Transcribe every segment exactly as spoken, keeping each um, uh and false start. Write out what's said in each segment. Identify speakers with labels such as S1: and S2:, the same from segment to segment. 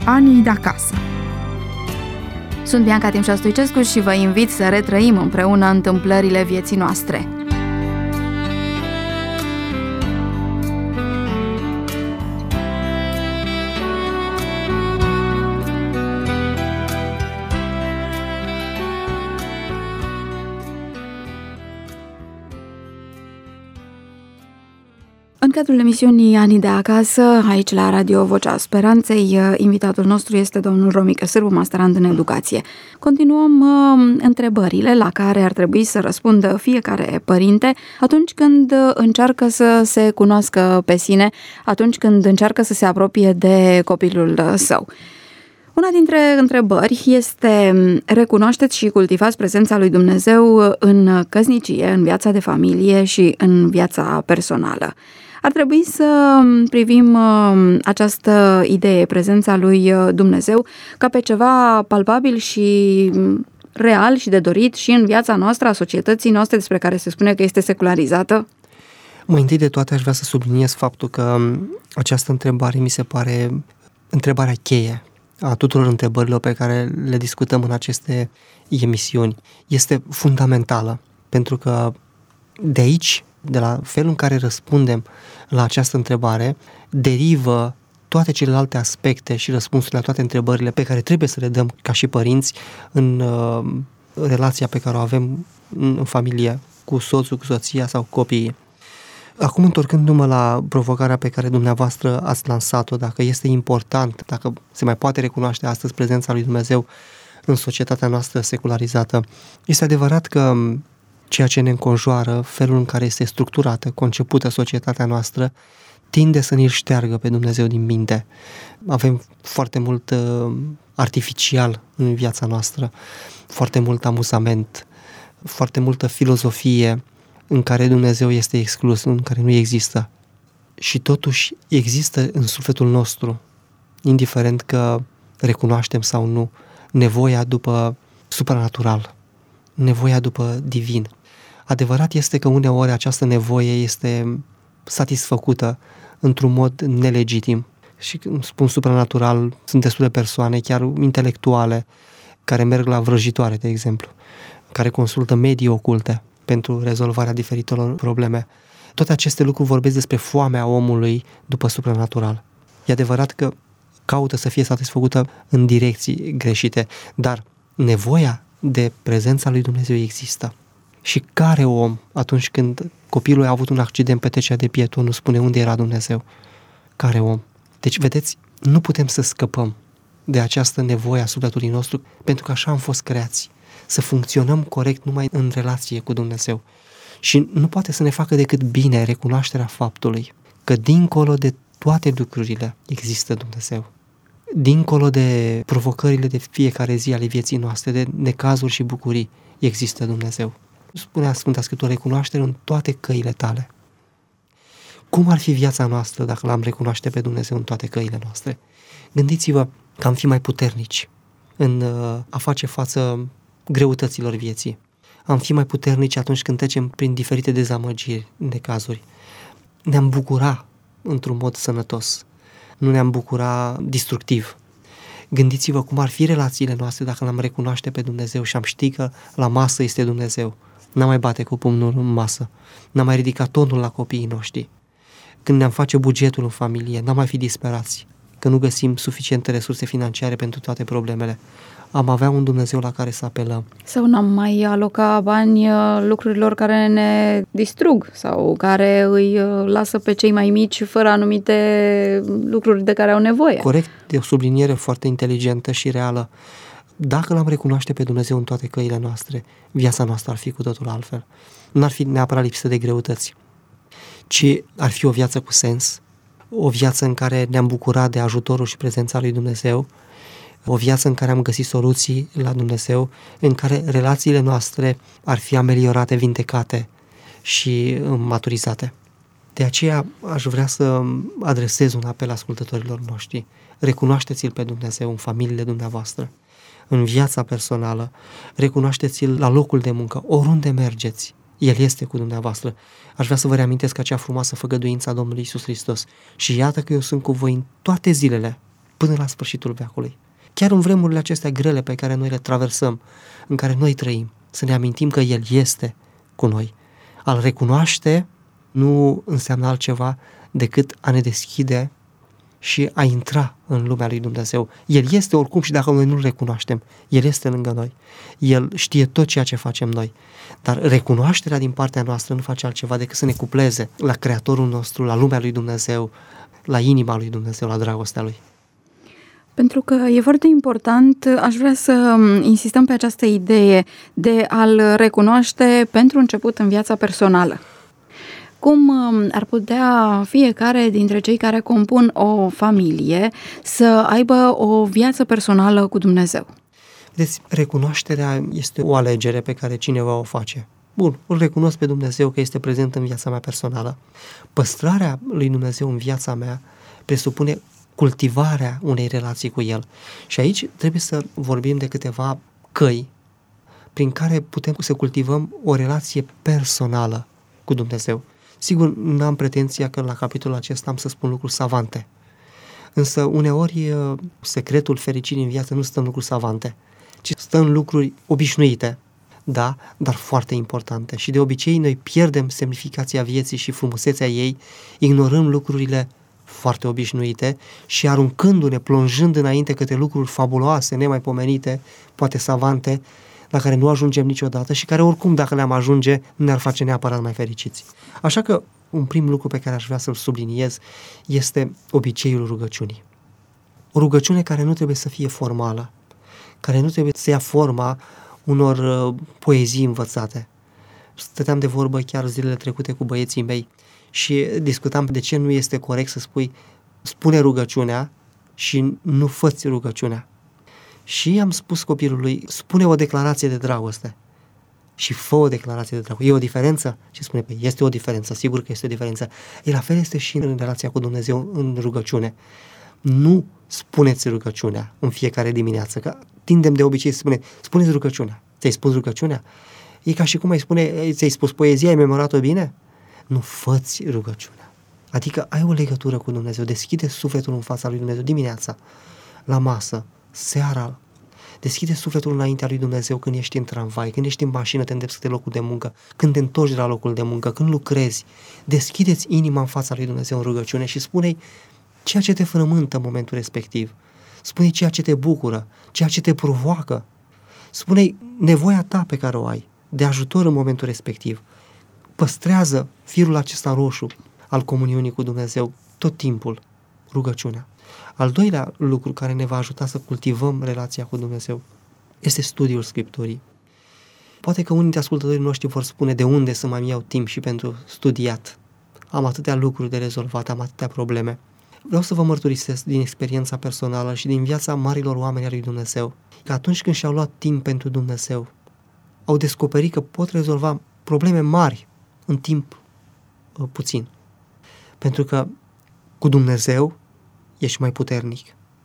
S1: Anii de acasă. Sunt Bianca Timșa Stoicescu și vă invit să retrăim împreună întâmplările vieții noastre. În cadrul emisiunii Anii de acasă, aici la Radio Vocea Speranței, invitatul nostru este domnul Romică Sârbu, masterand în educație. Continuăm uh, întrebările la care ar trebui să răspundă fiecare părinte atunci când încearcă să se cunoască pe sine, atunci când încearcă să se apropie de copilul său. Una dintre întrebări este: recunoașteți și cultivați prezența lui Dumnezeu în căsnicie, în viața de familie și în viața personală? Ar trebui să privim această idee, prezența lui Dumnezeu, ca pe ceva palpabil și real și de dorit și în viața noastră, a societății noastre, despre care se spune că este secularizată?
S2: Mai întâi de toate aș vrea să subliniez faptul că această întrebare mi se pare întrebarea cheie a tuturor întrebărilor pe care le discutăm în aceste emisiuni. Este fundamentală, pentru că de aici, de la felul în care răspundem la această întrebare, derivă toate celelalte aspecte și răspunsurile la toate întrebările pe care trebuie să le dăm ca și părinți în uh, relația pe care o avem în, în familie, cu soțul, cu soția sau cu copiii. Acum, întorcându-mă la provocarea pe care dumneavoastră ați lansat-o, dacă este important, dacă se mai poate recunoaște astăzi prezența lui Dumnezeu în societatea noastră secularizată, este adevărat că ceea ce ne înconjoară, felul în care este structurată, concepută societatea noastră, tinde să ne-l șteargă pe Dumnezeu din minte. Avem foarte mult uh, artificial în viața noastră, foarte mult amuzament, foarte multă filozofie în care Dumnezeu este exclus, în care nu există. Și totuși există în sufletul nostru, indiferent că recunoaștem sau nu, nevoia după supranatural, nevoia după divin. Adevărat este că uneori această nevoie este satisfăcută într-un mod nelegitim. Și când spun supranatural, sunt destule persoane, chiar intelectuale, care merg la vrăjitoare, de exemplu, care consultă medii oculte pentru rezolvarea diferitelor probleme. Toate aceste lucruri vorbesc despre foamea omului după supranatural. E adevărat că caută să fie satisfăcută în direcții greșite, dar nevoia de prezența lui Dumnezeu există. Și care om, atunci când copilul a avut un accident pe trecerea de pieton, nu spune unde era Dumnezeu? Care om? Deci, vedeți, nu putem să scăpăm de această nevoie a sufletului nostru, pentru că așa am fost creați, să funcționăm corect numai în relație cu Dumnezeu. Și nu poate să ne facă decât bine recunoașterea faptului că dincolo de toate lucrurile există Dumnezeu. Dincolo de provocările de fiecare zi ale vieții noastre, de necazuri și bucurii, există Dumnezeu. Spunea Sfânta Scriptură, recunoaște-L în toate căile tale. Cum ar fi viața noastră dacă L-am recunoaște pe Dumnezeu în toate căile noastre? Gândiți-vă că am fi mai puternici în a face față greutăților vieții. Am fi mai puternici atunci când trecem prin diferite dezamăgiri, necazuri. Ne-am bucura într-un mod sănătos. Nu ne-am bucura destructiv. Gândiți-vă cum ar fi relațiile noastre dacă L-am recunoaște pe Dumnezeu și am ști că la masă este Dumnezeu. N-am mai bate cu pumnul în masă. N-am mai ridicat tonul la copiii noștri. Când ne-am face bugetul în familie, n-am mai fi disperați că nu găsim suficiente resurse financiare pentru toate problemele. Am avea un Dumnezeu la care să apelăm.
S1: Sau n-am mai aloca bani lucrurilor care ne distrug sau care îi lasă pe cei mai mici fără anumite lucruri de care au nevoie.
S2: Corect, de o subliniere foarte inteligentă și reală. Dacă L-am recunoaște pe Dumnezeu în toate căile noastre, viața noastră ar fi cu totul altfel. Nu ar fi neapărat lipsă de greutăți, ci ar fi o viață cu sens, o viață în care ne-am bucurat de ajutorul și prezența lui Dumnezeu, o viață în care am găsit soluții la Dumnezeu, în care relațiile noastre ar fi ameliorate, vindecate și maturizate. De aceea aș vrea să adresez un apel ascultătorilor noștri. Recunoașteți-L pe Dumnezeu în familiile dumneavoastră, în viața personală, recunoașteți-L la locul de muncă, oriunde mergeți. El este cu dumneavoastră. Aș vrea să vă reamintesc acea frumoasă făgăduință a Domnului Iisus Hristos. Și iată că eu sunt cu voi în toate zilele, până la sfârșitul veacului. Chiar în vremurile acestea grele pe care noi le traversăm, în care noi trăim, să ne amintim că El este cu noi. A-L recunoaște nu înseamnă altceva decât a ne deschide și a intra în lumea lui Dumnezeu. El este oricum și dacă noi nu-L recunoaștem, El este lângă noi. El știe tot ceea ce facem noi. Dar recunoașterea din partea noastră nu face altceva decât să ne cupleze la Creatorul nostru, la lumea lui Dumnezeu, la inima lui Dumnezeu, la dragostea Lui.
S1: Pentru că e foarte important, aș vrea să insistăm pe această idee de a-L recunoaște pentru început în viața personală. Cum ar putea fiecare dintre cei care compun o familie să aibă o viață personală cu Dumnezeu?
S2: Vedeți, recunoașterea este o alegere pe care cineva o face. Bun, îl recunosc pe Dumnezeu că este prezent în viața mea personală. Păstrarea lui Dumnezeu în viața mea presupune cultivarea unei relații cu El. Și aici trebuie să vorbim de câteva căi prin care putem să cultivăm o relație personală cu Dumnezeu. Sigur, n-am pretenția că la capitolul acesta am să spun lucruri savante. Însă uneori secretul fericirii în viață nu stă în lucruri savante, ci stă în lucruri obișnuite, da, dar foarte importante. Și de obicei noi pierdem semnificația vieții și frumusețea ei, ignorând lucrurile foarte obișnuite și aruncându-ne, plonjând înainte către lucruri fabuloase, nemaipomenite, poate savante, la care nu ajungem niciodată și care oricum, dacă le-am ajunge, nu ne-ar face neapărat mai fericiți. Așa că un prim lucru pe care aș vrea să-l subliniez este obiceiul rugăciunii. O rugăciune care nu trebuie să fie formală, care nu trebuie să ia forma unor uh, poezii învățate. Stăteam de vorbă chiar zilele trecute cu băieții mei și discutam de ce nu este corect să spui spune rugăciunea și nu fă-ți rugăciunea. Și am spus copilului, spune o declarație de dragoste și fă o declarație de dragoste. E o diferență? Și spune, păi este o diferență, sigur că este o diferență. E la fel este și în relația cu Dumnezeu în rugăciune. Nu spuneți rugăciunea în fiecare dimineață, că tindem de obicei să spune, spuneți rugăciunea. Ți-ai spus rugăciunea? E ca și cum ai spune, ți-ai spus poezia, ai memorat-o bine? Nu, fă-ți rugăciunea. Adică ai o legătură cu Dumnezeu, deschide sufletul în fața lui Dumnezeu dimineața, la masă, seara, deschide sufletul înaintea lui Dumnezeu când ești în tramvai, când ești în mașină, te îndrepți către locul de muncă, când te întorci de la locul de muncă, când lucrezi. Deschideți inima în fața lui Dumnezeu în rugăciune și spune-i ceea ce te frământă în momentul respectiv. Spune-i ceea ce te bucură, ceea ce te provoacă. Spune-i nevoia ta pe care o ai de ajutor în momentul respectiv. Păstrează firul acesta roșu al comuniunii cu Dumnezeu tot timpul, rugăciunea. Al doilea lucru care ne va ajuta să cultivăm relația cu Dumnezeu este studiul Scripturii. Poate că unii dintre ascultătorii noștri vor spune de unde să mai iau timp și pentru studiat. Am atâtea lucruri de rezolvat, am atâtea probleme. Vreau să vă mărturisesc din experiența personală și din viața marilor oameni ai lui Dumnezeu, că atunci când și-au luat timp pentru Dumnezeu, au descoperit că pot rezolva probleme mari în timp uh, puțin. Pentru că cu Dumnezeu ești mai puternic.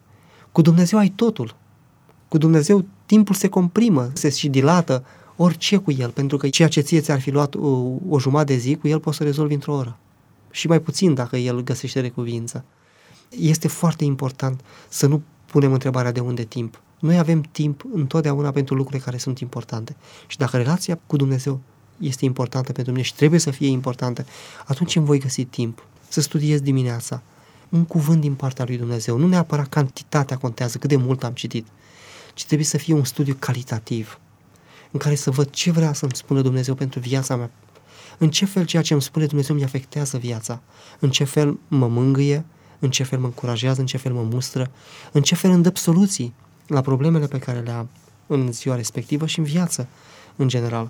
S2: Cu Dumnezeu ai totul. Cu Dumnezeu timpul se comprimă, se și dilată orice cu El, pentru că ceea ce ție ți-ar fi luat o, o jumătate de zi, cu El poți să rezolvi într-o oră. Și mai puțin dacă El găsește recuvință. Este foarte important să nu punem întrebarea de unde timp. Noi avem timp întotdeauna pentru lucrurile care sunt importante. Și dacă relația cu Dumnezeu este importantă pentru mine și trebuie să fie importantă, atunci îmi voi găsi timp să studiez dimineața un cuvânt din partea lui Dumnezeu. Nu neapărat cantitatea contează, cât de mult am citit, ci trebuie să fie un studiu calitativ, în care să văd ce vrea să-mi spună Dumnezeu pentru viața mea, în ce fel ceea ce îmi spune Dumnezeu mi afectează viața, în ce fel mă mângâie, în ce fel mă încurajează, în ce fel mă mustră, în ce fel îmi dă soluții la problemele pe care le am în ziua respectivă și în viață în general.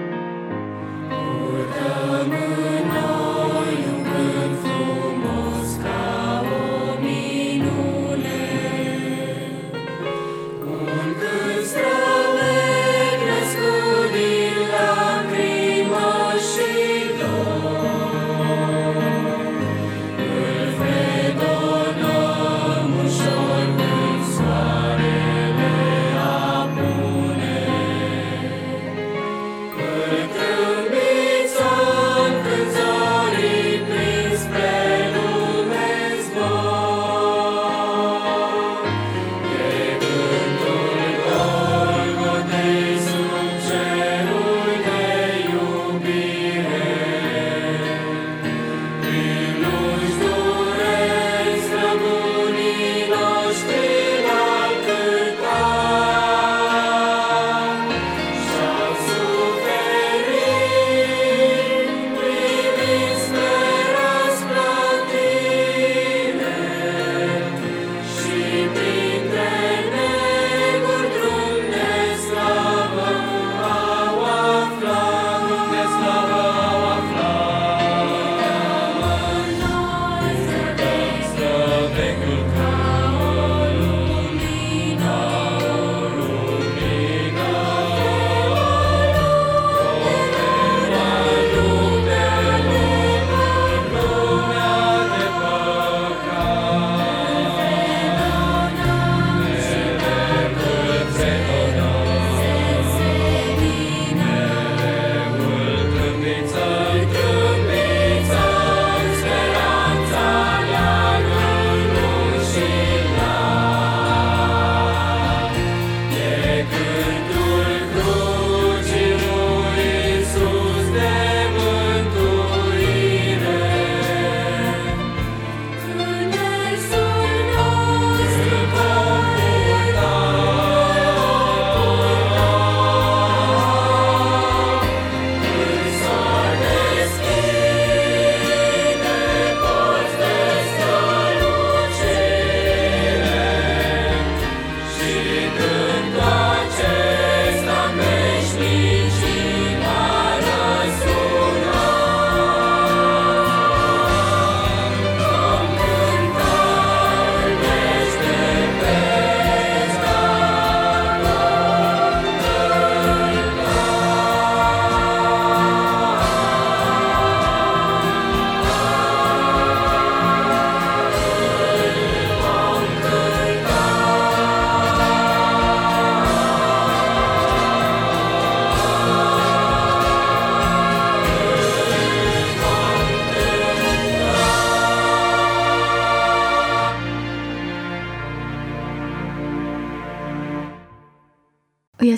S3: Urcă-mână, un cânt frumos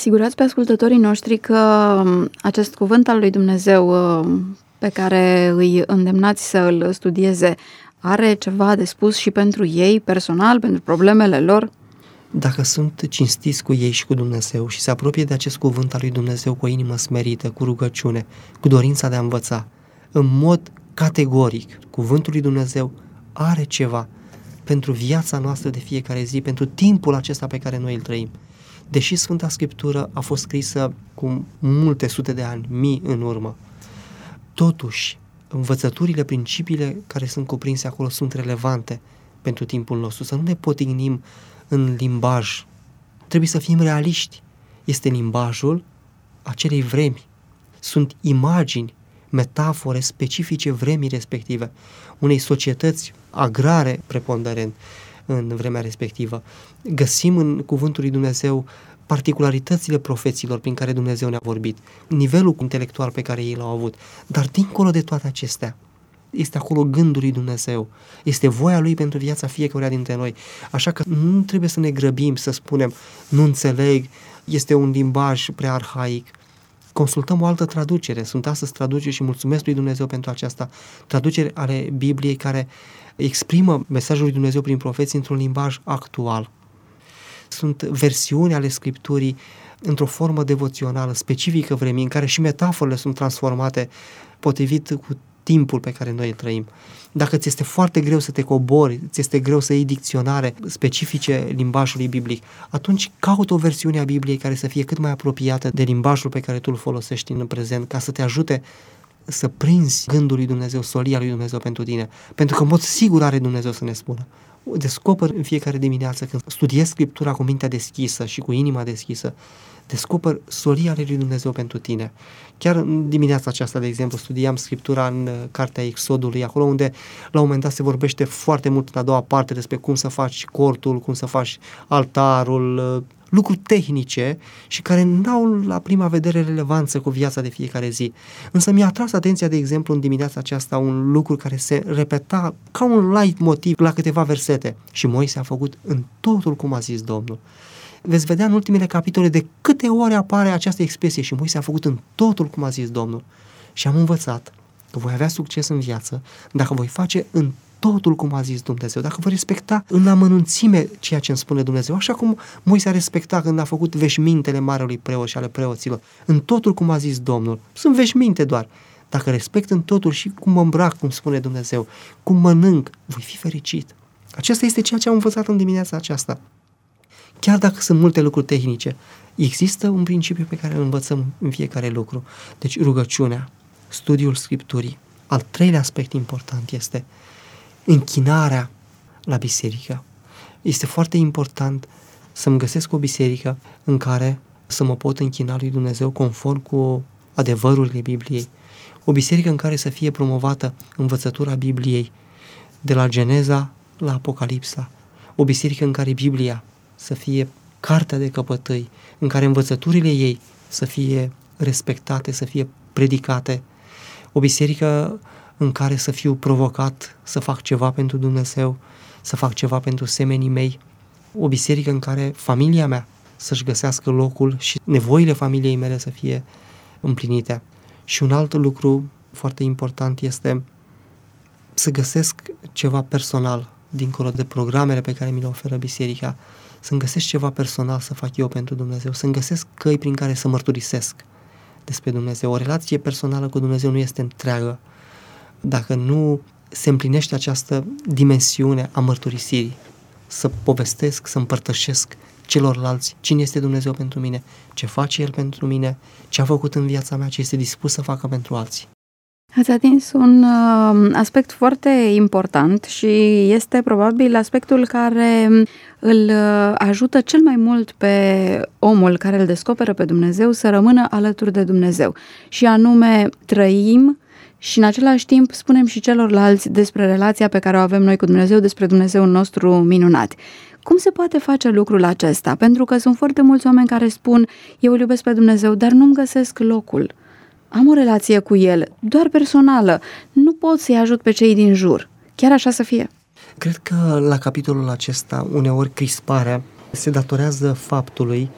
S1: asigurați pe ascultătorii noștri că acest cuvânt al lui Dumnezeu pe care îi îndemnați să îl studieze are ceva de spus și pentru ei personal, pentru problemele lor?
S2: Dacă sunt cinstiți cu ei și cu Dumnezeu și se apropie de acest cuvânt al lui Dumnezeu cu o inimă smerită, cu rugăciune, cu dorința de a învăța, în mod categoric, cuvântul lui Dumnezeu are ceva pentru viața noastră de fiecare zi, pentru timpul acesta pe care noi îl trăim. Deși Sfânta Scriptură a fost scrisă cu multe sute de ani, mii în urmă, totuși, învățăturile, principiile care sunt cuprinse acolo sunt relevante pentru timpul nostru. Să nu ne potignim în limbaj. Trebuie să fim realiști. Este limbajul acelei vremi. Sunt imagini, metafore specifice vremii respective, unei societăți agrare preponderent în vremea respectivă. Găsim în cuvântul lui Dumnezeu particularitățile profeților prin care Dumnezeu ne-a vorbit, nivelul intelectual pe care ei l-au avut, dar dincolo de toate acestea, este acolo gândul lui Dumnezeu, este voia Lui pentru viața fiecăruia dintre noi, așa că nu trebuie să ne grăbim să spunem, nu înțeleg, este un limbaj prea arhaic. Consultăm o altă traducere, sunt astăzi traduceri și mulțumesc lui Dumnezeu pentru aceasta, traducere ale Bibliei care exprimă mesajul lui Dumnezeu prin profeții într-un limbaj actual. Sunt versiuni ale Scripturii într-o formă devoțională, specifică vremii, în care și metaforele sunt transformate potrivit cu timpul pe care noi îl trăim. Dacă ți este foarte greu să te cobori, ți este greu să iei dicționare specifice limbajului biblic, atunci caută o versiune a Bibliei care să fie cât mai apropiată de limbajul pe care tu îl folosești în prezent, ca să te ajute să prinzi gândul lui Dumnezeu, solia lui Dumnezeu pentru tine. Pentru că în mod sigur are Dumnezeu să ne spună. Descoper în fiecare dimineață când studiez Scriptura cu mintea deschisă și cu inima deschisă, descoper solia lui Dumnezeu pentru tine. Chiar în dimineața aceasta, de exemplu, studiam Scriptura în cartea Exodului, acolo unde la un moment dat se vorbește foarte mult în a doua parte despre cum să faci cortul, cum să faci altarul, lucruri tehnice și care n-au la prima vedere relevanță cu viața de fiecare zi. Însă mi-a atras atenția, de exemplu, în dimineața aceasta un lucru care se repeta ca un light motiv la câteva versete. Și Moise a făcut în totul cum a zis Domnul. Veți vedea în ultimele capitole de câte ori apare această expresie și Moise a făcut în totul cum a zis Domnul. Și am învățat că voi avea succes în viață dacă voi face în totul cum a zis Dumnezeu, dacă voi respecta în amănunțime ceea ce îmi spune Dumnezeu, așa cum Moise a respectat când a făcut veșmintele marelui preot și ale preoților, în totul cum a zis Domnul. Sunt veșminte doar. Dacă respect în totul și cum mă îmbrac, cum spune Dumnezeu, cum mănânc, voi fi fericit. Acesta este ceea ce am învățat în dimineața aceasta. Chiar dacă sunt multe lucruri tehnice, există un principiu pe care îl învățăm în fiecare lucru. Deci rugăciunea, studiul Scripturii. Al treilea aspect important este închinarea la biserică. Este foarte important să-mi găsesc o biserică în care să mă pot închina lui Dumnezeu conform cu adevărurile Bibliei. O biserică în care să fie promovată învățătura Bibliei de la Geneza la Apocalipsa. O biserică în care Biblia să fie cartea de căpătâi, în care învățăturile ei să fie respectate, să fie predicate. O biserică în care să fiu provocat să fac ceva pentru Dumnezeu, să fac ceva pentru semenii mei. O biserică în care familia mea să-și găsească locul și nevoile familiei mele să fie împlinite. Și un alt lucru foarte important este să găsesc ceva personal, dincolo de programele pe care mi le oferă biserica, să-mi găsesc ceva personal să fac eu pentru Dumnezeu, să-mi găsesc căi prin care să mărturisesc despre Dumnezeu. O relație personală cu Dumnezeu nu este întreagă dacă nu se împlinește această dimensiune a mărturisirii, să povestesc, să împărtășesc celorlalți cine este Dumnezeu pentru mine, ce face El pentru mine, ce a făcut în viața mea, ce este dispus să facă pentru alții.
S1: Ați atins un uh, aspect foarte important și este probabil aspectul care îl uh, ajută cel mai mult pe omul care îl descoperă pe Dumnezeu să rămână alături de Dumnezeu. Și anume trăim și în același timp spunem și celorlalți despre relația pe care o avem noi cu Dumnezeu, despre Dumnezeul nostru minunat. Cum se poate face lucrul acesta? Pentru că sunt foarte mulți oameni care spun, eu îl iubesc pe Dumnezeu, dar nu-mi găsesc locul. Am o relație cu El, doar personală. Nu pot să-i ajut pe cei din jur. Chiar așa să fie?
S2: Cred că la capitolul acesta, uneori crisparea se datorează faptului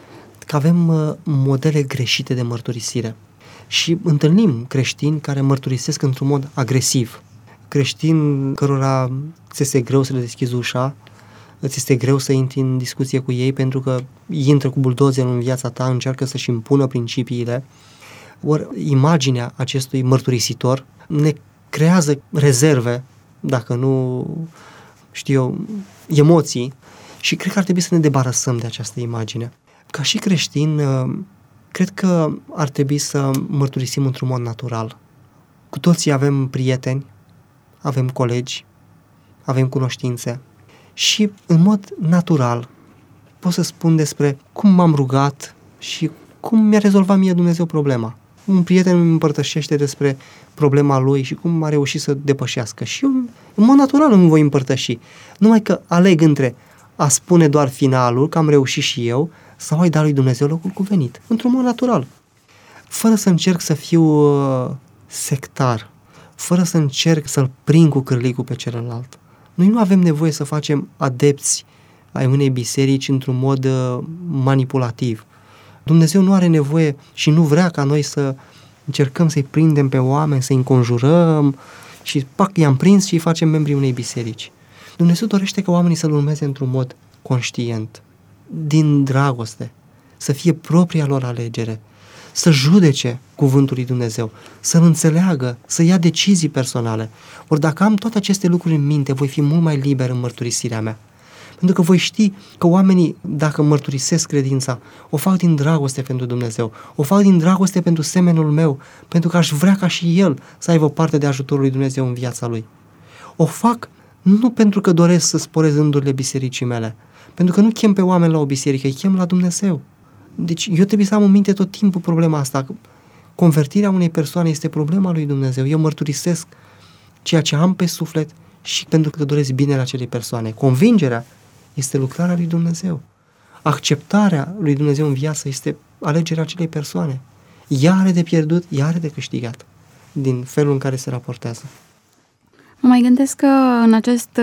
S2: că avem modele greșite de mărturisire și întâlnim creștini care mărturisesc într-un mod agresiv. Creștini cărora ți este greu să le deschizi ușa, îți este greu să intri în discuție cu ei pentru că intră cu buldozerul în viața ta, încearcă să-și impună principiile. Ori imaginea acestui mărturisitor ne creează rezerve, dacă nu știu eu, emoții, și cred că ar trebui să ne debarasăm de această imagine. Ca și creștin, cred că ar trebui să mărturisim într-un mod natural. Cu toții avem prieteni, avem colegi, avem cunoștințe și în mod natural pot să spun despre cum m-am rugat și cum mi-a rezolvat mie Dumnezeu problema. Un prieten îmi împărtășește despre problema lui și cum a reușit să depășească și eu în mod natural îmi voi împărtăși. Numai că aleg între a spune doar finalul, că am reușit și eu, sau ai dat lui Dumnezeu locul cuvenit, într-un mod natural. Fără să încerc să fiu uh, sectar, fără să încerc să-l prind cu cârligul pe celălalt. Noi nu avem nevoie să facem adepți ai unei biserici într-un mod uh, manipulativ. Dumnezeu nu are nevoie și nu vrea ca noi să încercăm să-i prindem pe oameni, să-i înconjurăm și pac, i-am prins și îi facem membrii unei biserici. Dumnezeu dorește ca oamenii să-L urmeze într-un mod conștient, din dragoste, să fie propria lor alegere, să judece cuvântul lui Dumnezeu, să-L înțeleagă, să ia decizii personale. Ori dacă am toate aceste lucruri în minte, voi fi mult mai liber în mărturisirea mea. Pentru că voi ști că oamenii, dacă mărturisesc credința, o fac din dragoste pentru Dumnezeu, o fac din dragoste pentru semenul meu, pentru că aș vrea ca și el să aibă parte de ajutorul lui Dumnezeu în viața lui. O fac nu pentru că doresc să sporez rândurile bisericii mele, pentru că nu chem pe oameni la o biserică, îi chem la Dumnezeu. Deci eu trebuie să am în minte tot timpul problema asta. Convertirea unei persoane este problema lui Dumnezeu. Eu mărturisesc ceea ce am pe suflet și pentru că doresc binele acelei persoane. Convingerea este lucrarea lui Dumnezeu. Acceptarea lui Dumnezeu în viață este alegerea acelei persoane. Ea are de pierdut, ea are de câștigat din felul în care se raportează.
S1: Mă mai gândesc că în acest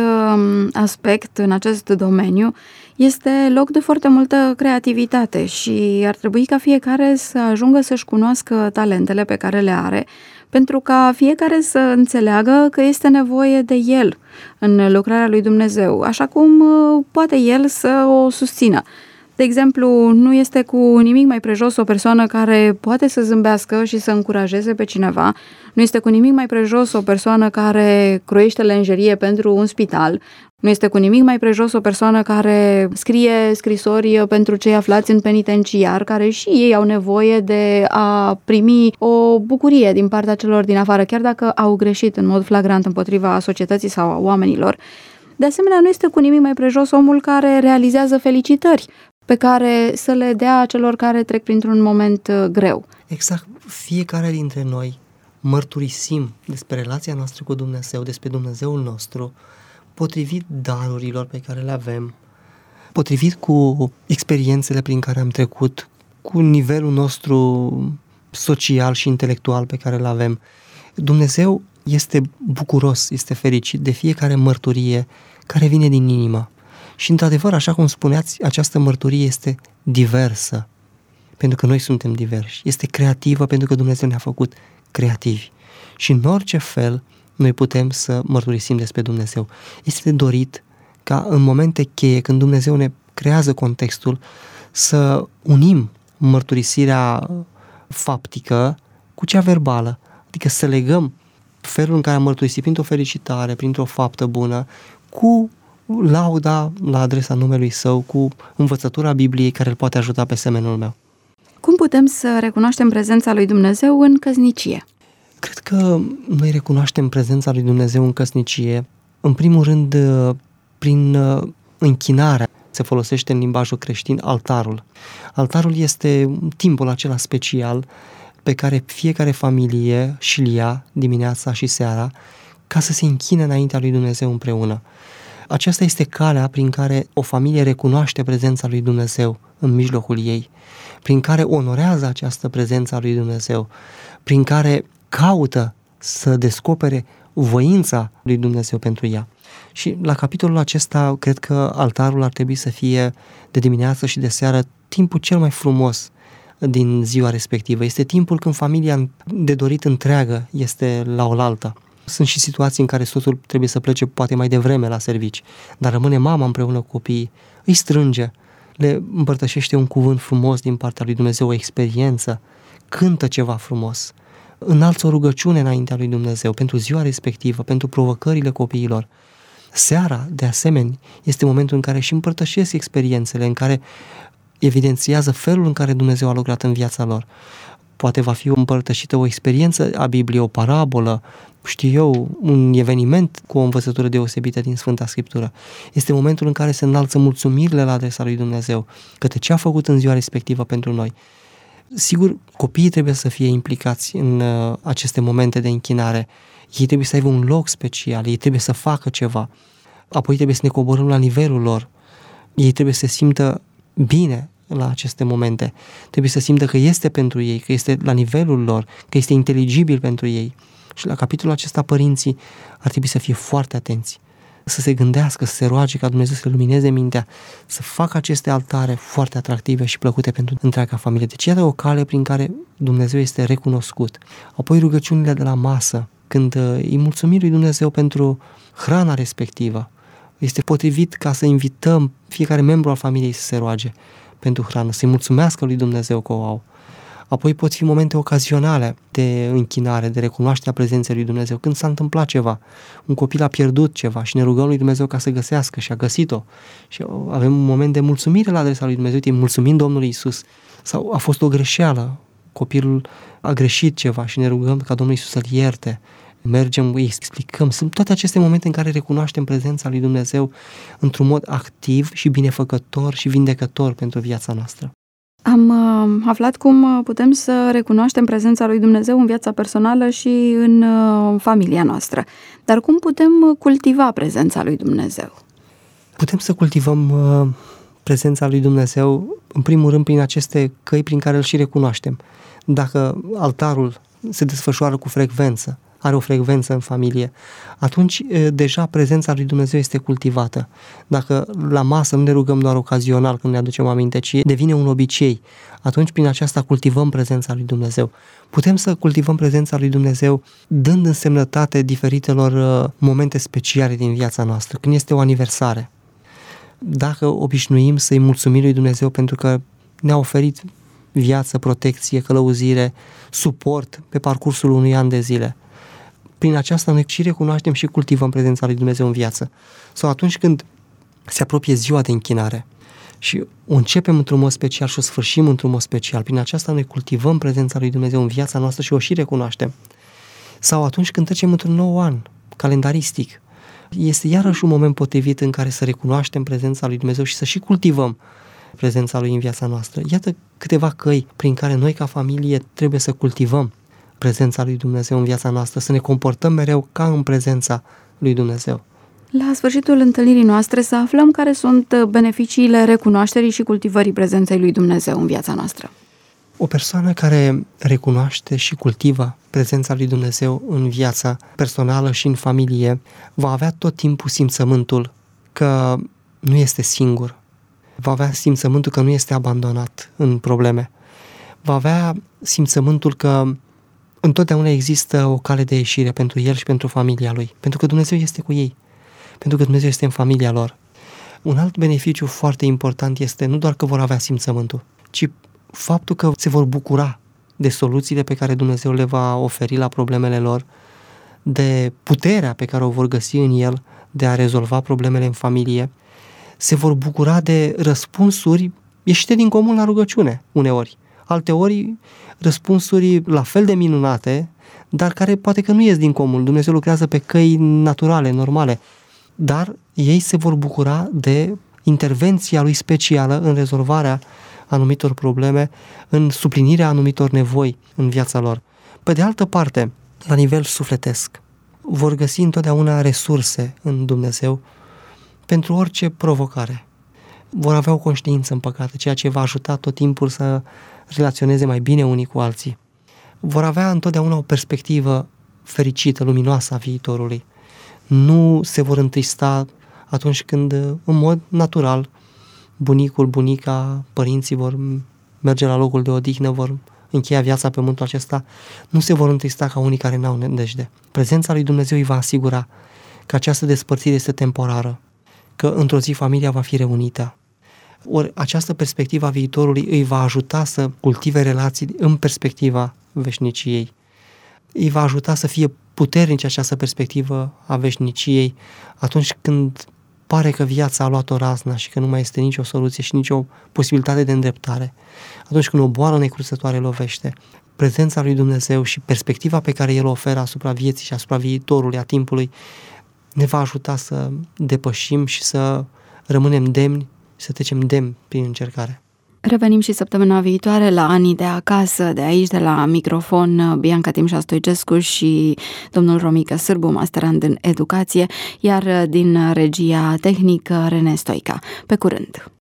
S1: aspect, în acest domeniu, este loc de foarte multă creativitate și ar trebui ca fiecare să ajungă să-și cunoască talentele pe care le are, pentru ca fiecare să înțeleagă că este nevoie de el în lucrarea lui Dumnezeu, așa cum poate el să o susțină. De exemplu, nu este cu nimic mai prejos o persoană care poate să zâmbească și să încurajeze pe cineva, nu este cu nimic mai prejos o persoană care croiește lenjerie pentru un spital, nu este cu nimic mai prejos o persoană care scrie scrisori pentru cei aflați în penitenciar, care și ei au nevoie de a primi o bucurie din partea celor din afară, chiar dacă au greșit în mod flagrant împotriva societății sau a oamenilor. De asemenea, nu este cu nimic mai prejos omul care realizează felicitări pe care să le dea celor care trec printr-un moment greu.
S2: Exact. Fiecare dintre noi mărturisim despre relația noastră cu Dumnezeu, despre Dumnezeul nostru, potrivit darurilor pe care le avem, potrivit cu experiențele prin care am trecut, cu nivelul nostru social și intelectual pe care îl avem. Dumnezeu este bucuros, este fericit de fiecare mărturie care vine din inimă. Și într-adevăr, așa cum spuneați, această mărturie este diversă, pentru că noi suntem diversi. Este creativă pentru că Dumnezeu ne-a făcut creativi. Și în orice fel noi putem să mărturisim despre Dumnezeu. Este dorit ca în momente cheie, când Dumnezeu ne creează contextul, să unim mărturisirea faptică cu cea verbală. Adică să legăm felul în care am mărturisit printr-o felicitare, printr-o faptă bună, cu lauda la adresa numelui Său, cu învățătura Bibliei care îl poate ajuta pe semenul meu.
S1: Cum putem să recunoaștem prezența lui Dumnezeu în căsnicie?
S2: Cred că noi recunoaștem prezența lui Dumnezeu în căsnicie, în primul rând, prin închinarea. Se folosește în limbajul creștin altarul. Altarul este timpul acela special pe care fiecare familie și-l ia dimineața și seara ca să se închine înaintea lui Dumnezeu împreună. Aceasta este calea prin care o familie recunoaște prezența lui Dumnezeu în mijlocul ei, prin care onorează această prezență a lui Dumnezeu, prin care caută să descopere voința lui Dumnezeu pentru ea. Și la capitolul acesta, cred că altarul ar trebui să fie de dimineață și de seară timpul cel mai frumos din ziua respectivă. Este timpul când familia de dorit întreagă este la oaltă. Sunt și situații în care soțul trebuie să plece poate mai devreme la servici, dar rămâne mama împreună cu copiii, îi strânge, le împărtășește un cuvânt frumos din partea lui Dumnezeu, o experiență, cântă ceva frumos, înalță o rugăciune înaintea lui Dumnezeu pentru ziua respectivă, pentru provocările copiilor. Seara, de asemenea, este momentul în care își împărtășesc experiențele, în care evidențiază felul în care Dumnezeu a lucrat în viața lor. Poate va fi împărtășită o experiență a Bibliei, o parabolă, știu eu, un eveniment cu o învățătură deosebită din Sfânta Scriptură. Este momentul în care se înalță mulțumirile la adresa lui Dumnezeu, către ce a făcut în ziua respectivă pentru noi. Sigur, copiii trebuie să fie implicați în uh, aceste momente de închinare. Ei trebuie să aibă un loc special, ei trebuie să facă ceva. Apoi trebuie să ne coborâm la nivelul lor. Ei trebuie să se simtă bine la aceste momente. Trebuie să simtă că este pentru ei, că este la nivelul lor, că este inteligibil pentru ei. Și la capitolul acesta părinții ar trebui să fie foarte atenți, să se gândească, să se roage ca Dumnezeu să lumineze mintea, să facă aceste altare foarte atractive și plăcute pentru întreaga familie. Deci iată o cale prin care Dumnezeu este recunoscut. Apoi rugăciunile de la masă, când îi mulțumim lui Dumnezeu pentru hrana respectivă. Este potrivit ca să invităm fiecare membru al familiei să se roage pentru hrană, să-i mulțumească lui Dumnezeu că o au. Apoi pot fi momente ocazionale de închinare, de recunoașterea prezenței lui Dumnezeu. Când s-a întâmplat ceva, un copil a pierdut ceva și ne rugăm lui Dumnezeu ca să găsească și a găsit-o. Și avem un moment de mulțumire la adresa lui Dumnezeu, îi mulțumim Domnului Iisus. Sau a fost o greșeală, copilul a greșit ceva și ne rugăm ca Domnul Iisus să-l ierte. Mergem, îi explicăm. Sunt toate aceste momente în care recunoaștem prezența lui Dumnezeu într-un mod activ și binefăcător și vindecător pentru viața noastră.
S1: Am uh, aflat cum putem să recunoaștem prezența lui Dumnezeu în viața personală și în uh, familia noastră. Dar cum putem cultiva prezența lui Dumnezeu?
S2: Putem să cultivăm uh, prezența lui Dumnezeu, în primul rând, prin aceste căi prin care îl și recunoaștem. Dacă altarul se desfășoară cu frecvență, are o frecvență în familie, atunci deja prezența lui Dumnezeu este cultivată. Dacă la masă nu ne rugăm doar ocazional când ne aducem aminte, ci devine un obicei, atunci prin aceasta cultivăm prezența lui Dumnezeu. Putem să cultivăm prezența lui Dumnezeu dând însemnătate diferitelor momente speciale din viața noastră, când este o aniversare. Dacă obișnuim să-i mulțumim lui Dumnezeu pentru că ne-a oferit viață, protecție, călăuzire, suport pe parcursul unui an de zile, prin aceasta noi și recunoaștem și cultivăm prezența lui Dumnezeu în viață. Sau atunci când se apropie ziua de închinare și o începem într-un mod special și o sfârșim într-un mod special, prin aceasta noi cultivăm prezența lui Dumnezeu în viața noastră și o și recunoaștem. Sau atunci când trecem într-un nou an calendaristic, este iarăși un moment potrivit în care să recunoaștem prezența lui Dumnezeu și să și cultivăm prezența lui în viața noastră. Iată câteva căi prin care noi ca familie trebuie să cultivăm prezența lui Dumnezeu în viața noastră, să ne comportăm mereu ca în prezența lui Dumnezeu.
S1: La sfârșitul întâlnirii noastre să aflăm care sunt beneficiile recunoașterii și cultivării prezenței lui Dumnezeu în viața noastră.
S2: O persoană care recunoaște și cultivă prezența lui Dumnezeu în viața personală și în familie va avea tot timpul simțământul că nu este singur, va avea simțământul că nu este abandonat în probleme, va avea simțământul că întotdeauna există o cale de ieșire pentru el și pentru familia lui, pentru că Dumnezeu este cu ei, pentru că Dumnezeu este în familia lor. Un alt beneficiu foarte important este nu doar că vor avea simțământul, ci faptul că se vor bucura de soluțiile pe care Dumnezeu le va oferi la problemele lor, de puterea pe care o vor găsi în el de a rezolva problemele în familie, se vor bucura de răspunsuri ieșite din comun la rugăciune uneori. Alteori răspunsuri la fel de minunate, dar care poate că nu ies din comun. Dumnezeu lucrează pe căi naturale, normale, dar ei se vor bucura de intervenția lui specială în rezolvarea anumitor probleme, în suplinirea anumitor nevoi în viața lor. Pe de altă parte, la nivel sufletesc, vor găsi întotdeauna resurse în Dumnezeu pentru orice provocare. Vor avea o conștiință împăcată, ceea ce va ajuta tot timpul să relaționeze mai bine unii cu alții. Vor avea întotdeauna o perspectivă fericită, luminoasă a viitorului. Nu se vor întrista atunci când, în mod natural, bunicul, bunica, părinții vor merge la locul de odihnă, vor încheia viața pe pământul acesta, nu se vor întrista ca unii care n-au nădejde. Prezența lui Dumnezeu îi va asigura că această despărțire este temporară, că într-o zi familia va fi reunită. Ori această perspectivă a viitorului îi va ajuta să cultive relații în perspectiva veșniciei. Îi va ajuta să fie puternici această perspectivă a veșniciei atunci când pare că viața a luat o razna și că nu mai este nicio soluție și nicio posibilitate de îndreptare. Atunci când o boală necruțătoare lovește, prezența lui Dumnezeu și perspectiva pe care El o oferă asupra vieții și asupra viitorului, a timpului, ne va ajuta să depășim și să rămânem demni, să trecem demni prin încercare.
S1: Revenim și săptămâna viitoare la Anii de acasă, de aici, de la microfon, Bianca Timșa Stoicescu și domnul Romică Sârbu, masterand în educație, iar din regia tehnică, Rene Stoica. Pe curând!